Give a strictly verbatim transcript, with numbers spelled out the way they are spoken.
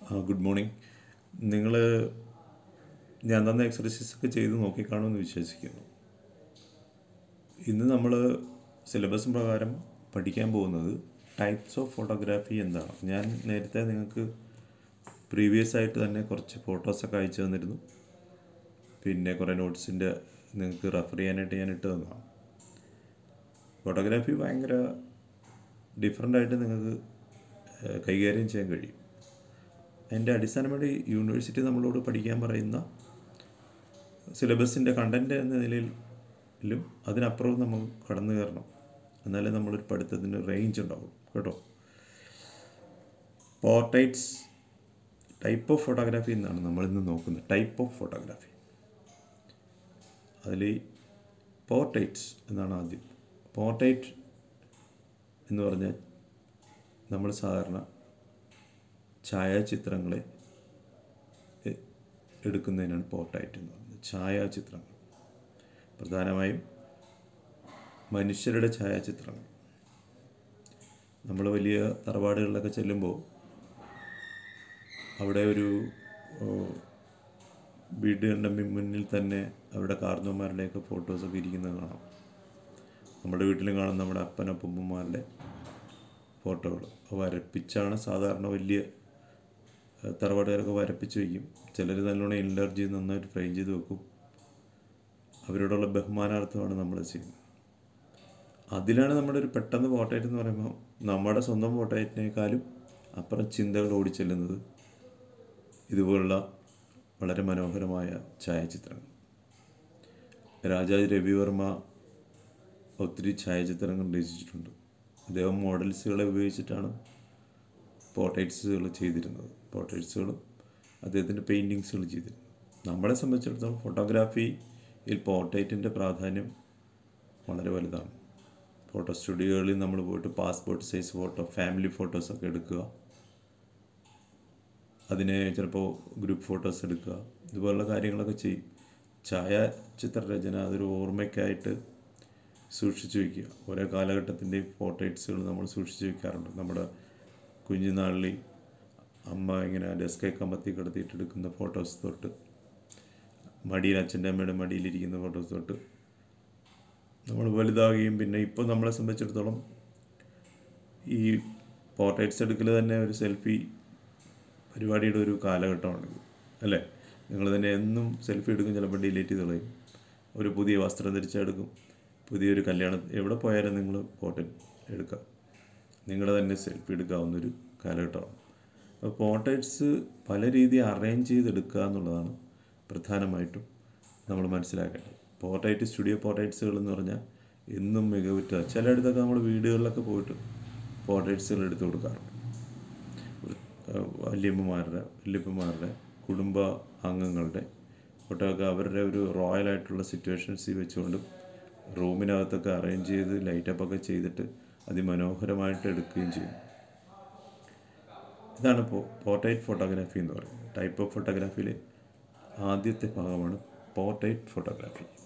ആ good morning. നിങ്ങൾ ഞാൻ തന്ന എക്സർസൈസൊക്കെ ചെയ്ത് നോക്കിക്കാണുമെന്ന് വിശ്വസിക്കുന്നു. ഇന്ന് നമ്മൾ സിലബസ് പ്രകാരം പഠിക്കാൻ പോകുന്നത് ടൈപ്സ് ഓഫ് ഫോട്ടോഗ്രാഫി എന്താണ്. ഞാൻ നേരത്തെ നിങ്ങൾക്ക് പ്രീവിയസ് ആയിട്ട് തന്നെ കുറച്ച് ഫോട്ടോസൊക്കെ അയച്ചു തന്നിരുന്നു. പിന്നെ കുറേ നോട്ട്സിൻ്റെ നിങ്ങൾക്ക് റെഫർ ചെയ്യാനായിട്ട് ഞാൻ ഇട്ട് തന്നതാണ്. ഫോട്ടോഗ്രാഫി ഭയങ്കര ഡിഫറെൻ്റായിട്ട് നിങ്ങൾക്ക് കൈകാര്യം ചെയ്യാൻ കഴിയും. അതിൻ്റെ അടിസ്ഥാനമായിട്ട് യൂണിവേഴ്സിറ്റി നമ്മളോട് പഠിക്കാൻ പറയുന്ന സിലബസിൻ്റെ കണ്ടൻറ്റ് എന്ന നിലയിലും അതിനപ്പുറവും നമ്മൾ കടന്നു കയറണം. എന്നാലേ നമ്മളൊരു പഠിത്തത്തിന് റേഞ്ച് ഉണ്ടാവും കേട്ടോ. പോർട്രേറ്റ്സ് ടൈപ്പ് ഓഫ് ഫോട്ടോഗ്രാഫി എന്നാണ് നമ്മളിന്ന് നോക്കുന്നത്. ടൈപ്പ് ഓഫ് ഫോട്ടോഗ്രാഫി അതിൽ പോർട്രേറ്റ്സ് എന്നാണ് ആദ്യം. പോർട്രേറ്റ് എന്ന് പറഞ്ഞാൽ നമ്മൾ സാധാരണ ഛായാചിത്രങ്ങളെ എടുക്കുന്നതിനാണ് പോർട്രേറ്റ് എന്ന് പറയുന്നത്. ഛായാചിത്രങ്ങൾ പ്രധാനമായും മനുഷ്യരുടെ ഛായാചിത്രങ്ങൾ. നമ്മൾ വലിയ തറവാടുകളിലൊക്കെ ചെല്ലുമ്പോൾ അവിടെ ഒരു വീടുകളുടെ മുന്നിൽ തന്നെ അവരുടെ കാർന്നവന്മാരുടെയൊക്കെ ഫോട്ടോസൊക്കെ ഇരിക്കുന്നത് കാണാം. നമ്മുടെ വീട്ടിലും കാണും നമ്മുടെ അപ്പനപ്പൂപ്പന്മാരുടെ ഫോട്ടോകൾ വരപ്പിച്ചാണ് സാധാരണ വലിയ തറവാടുകാരൊക്കെ വരപ്പിച്ച് വയ്ക്കും. ചിലർ നല്ലോണം എൻലാർജ് ചെയ്ത് നന്നായിട്ട് ഫ്രെയിം ചെയ്ത് വെക്കും. അവരോടുള്ള ബഹുമാനാർത്ഥമാണ് നമ്മൾ ചെയ്യുന്നത്. അതിലാണ് നമ്മുടെ ഒരു പെട്ടെന്ന് പോർട്രേറ്റ് എന്ന് പറയുമ്പോൾ നമ്മുടെ സ്വന്തം പോർട്രേറ്റിനേക്കാളും അപ്പുറം ചിന്തകൾ ഓടിച്ചെല്ലുന്നത് ഇതുപോലുള്ള വളരെ മനോഹരമായ ഛായാചിത്രങ്ങൾ. രാജാജി രവിവർമ്മ ഒത്തിരി ഛായാചിത്രങ്ങൾ രചിച്ചിട്ടുണ്ട്. അദ്ദേഹം മോഡൽസുകളെ ഉപയോഗിച്ചിട്ടാണ് പോർട്രേറ്റ്സുകൾ ചെയ്തിരുന്നത്. പോർട്രേറ്റ്സുകളും അദ്ദേഹത്തിൻ്റെ പെയിൻറ്റിങ്സുകൾ ചെയ്തിരുന്നത്. നമ്മളെ സംബന്ധിച്ചിടത്തോളം ഫോട്ടോഗ്രാഫിയിൽ പോർട്രേറ്റിൻ്റെ പ്രാധാന്യം വളരെ വലുതാണ്. ഫോട്ടോ സ്റ്റുഡിയോകളിൽ നമ്മൾ പോയിട്ട് പാസ്പോർട്ട് സൈസ് ഫോട്ടോ, ഫാമിലി ഫോട്ടോസൊക്കെ എടുക്കുക, അതിനെ ചിലപ്പോൾ ഗ്രൂപ്പ് ഫോട്ടോസ് എടുക്കുക, ഇതുപോലുള്ള കാര്യങ്ങളൊക്കെ ചെയ്യും. ഛായാചിത്രരചന അതൊരു ഓർമ്മയ്ക്കായിട്ട് സൂക്ഷിച്ചു വയ്ക്കുക. ഓരോ കാലഘട്ടത്തിൻ്റെയും പോർട്രേറ്റ്സുകൾ നമ്മൾ സൂക്ഷിച്ചു വയ്ക്കാറുണ്ട്. നമ്മുടെ കുഞ്ഞുനാളിൽ അമ്മ ഇങ്ങനെ ഡെസ്കൊക്കെ കമത്തി കിടത്തിയിട്ട് എടുക്കുന്ന ഫോട്ടോസ് തൊട്ട് മടിയിൽ അച്ഛൻ്റെ അമ്മയുടെ മടിയിലിരിക്കുന്ന ഫോട്ടോസ് തൊട്ട് നമ്മൾ വലുതാവുകയും പിന്നെ ഇപ്പോൾ നമ്മളെ സംബന്ധിച്ചിടത്തോളം ഈ പോർട്രേറ്റ്സ് എടുക്കൽ തന്നെ ഒരു സെൽഫി പരിപാടിയുടെ ഒരു കാലഘട്ടമാണിത്, അല്ലേ? നിങ്ങൾ തന്നെ എന്നും സെൽഫി എടുക്കും, ചിലപ്പോൾ ഡിലീറ്റ് ചെയ്ത് കളയും. ഒരു പുതിയ വസ്ത്രം ധരിച്ചെടുക്കും, പുതിയൊരു കല്യാണം എവിടെ പോയാലും നിങ്ങൾ ഫോട്ടോ എടുക്കുക, നിങ്ങളുടെ തന്നെ സെൽഫി എടുക്കാവുന്നൊരു കാലഘട്ടമാണ്. അപ്പോൾ പോർട്രേറ്റ്സ് പല രീതിയിൽ അറേഞ്ച് ചെയ്തെടുക്കുക എന്നുള്ളതാണ് പ്രധാനമായിട്ടും നമ്മൾ മനസ്സിലാക്കേണ്ടത്. പോർട്രേറ്റ് സ്റ്റുഡിയോ പോർട്രേറ്റ്സുകൾ എന്ന് പറഞ്ഞാൽ എന്നും മികവുറ്റ, ചിലയിടത്തൊക്കെ നമ്മൾ വീടുകളിലൊക്കെ പോയിട്ട് പോർട്രേറ്റ്സുകൾ എടുത്തു കൊടുക്കാറുണ്ട്. വല്യമ്മമാരുടെ വല്യപ്പന്മാരുടെ കുടുംബ അംഗങ്ങളുടെ ഫോട്ടോ ഒക്കെ അവരുടെ ഒരു റോയലായിട്ടുള്ള സിറ്റുവേഷൻസിൽ വെച്ചുകൊണ്ട് റൂമിനകത്തൊക്കെ അറേഞ്ച് ചെയ്ത് ലൈറ്റപ്പൊക്കെ ചെയ്തിട്ട് അതിമനോഹരമായിട്ട് എടുക്കുകയും ചെയ്യും. ഇതാണ് ഇപ്പോൾ പോർട്രേറ്റ് ഫോട്ടോഗ്രാഫി എന്ന് പറയുന്നത്. ടൈപ്പ് ഓഫ് ഫോട്ടോഗ്രാഫിയിലെ ആദ്യത്തെ ഭാഗമാണ് പോർട്രേറ്റ് ഫോട്ടോഗ്രാഫി.